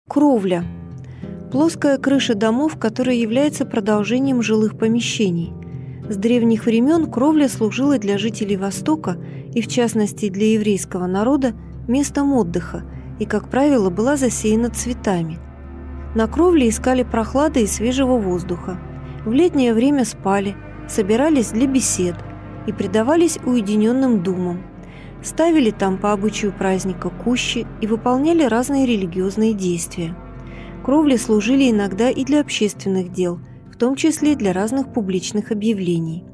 Кровля. Плоская крыша домов, которая является продолжением жилых помещений. С древних времен кровля служила для жителей Востока и, в частности, для еврейского народа, местом отдыха и, как правило, была засеяна цветами. На кровле искали прохлады и свежего воздуха. В летнее время спали, собирались для бесед и предавались уединенным думам. Ставили там по обычаю праздника кущи и выполняли разные религиозные действия. Кровли служили иногда и для общественных дел, в том числе для разных публичных объявлений.